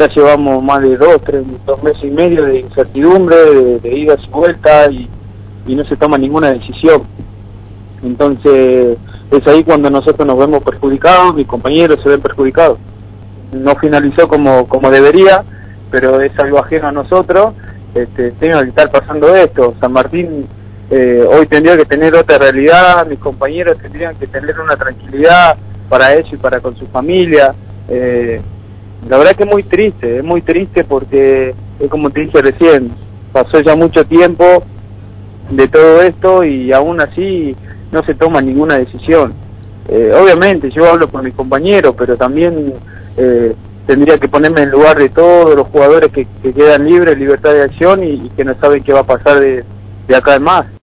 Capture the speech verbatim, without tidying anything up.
ya llevamos más de dos, tres, dos meses y medio de incertidumbre, de, de idas y vueltas, y, y no se toma ninguna decisión. Entonces es ahí cuando nosotros nos vemos perjudicados, mis compañeros se ven perjudicados. No finalizó como, como debería, pero es algo ajeno a nosotros. Este, tenga que estar pasando esto. San Martín eh, hoy tendría que tener otra realidad, mis compañeros tendrían que tener una tranquilidad para ellos y para con su familia. Eh, la verdad que es muy triste, es muy triste porque es como te dije recién, pasó ya mucho tiempo de todo esto y aún así no se toma ninguna decisión. Eh, obviamente yo hablo con mis compañeros, pero también eh, tendría que ponerme en lugar de todos los jugadores que, que quedan libres, libertad de acción y, y que no saben qué va a pasar de, de acá en más.